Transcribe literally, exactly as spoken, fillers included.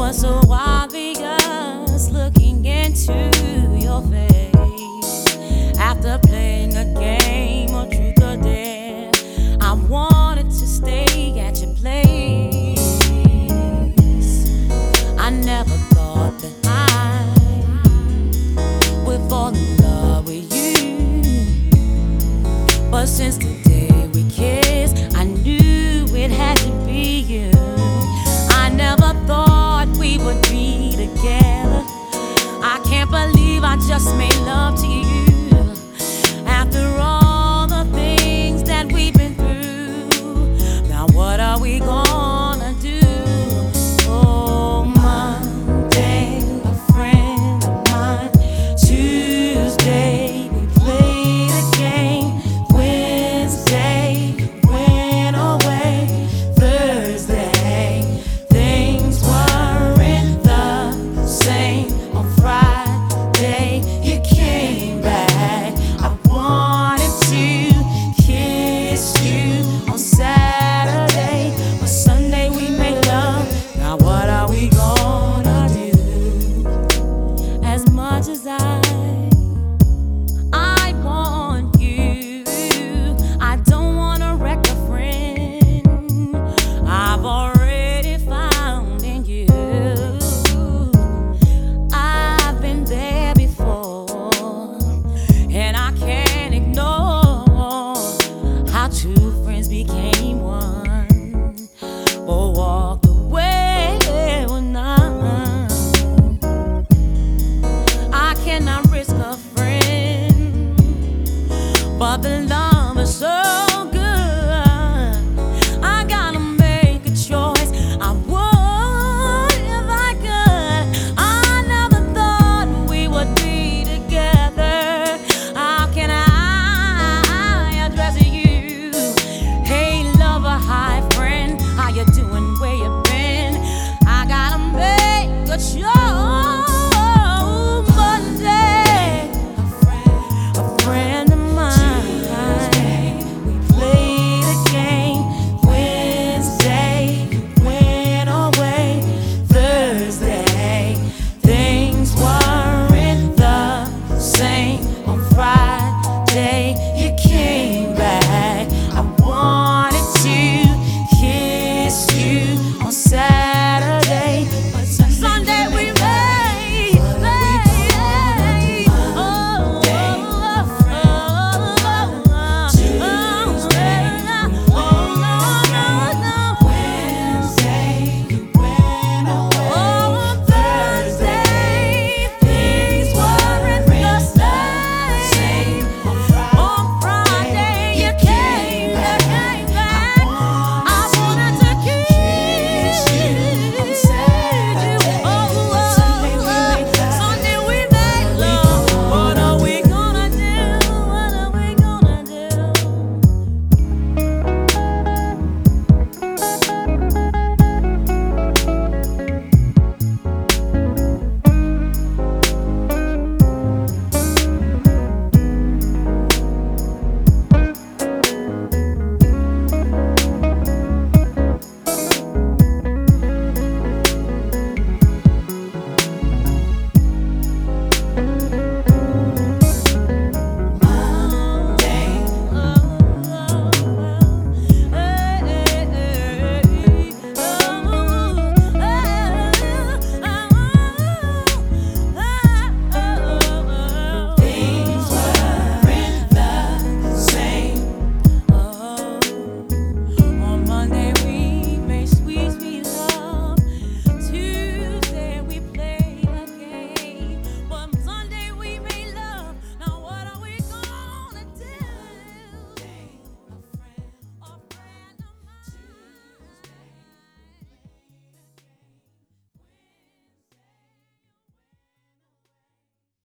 was so obvious looking into your face. After playing a game of truth or dare, I wanted to stay at your place. I never thought that I would fall in love with you, but since the day we kissed, I knew it had to be you. I never thought we would be together. I can't believe I just made love to you.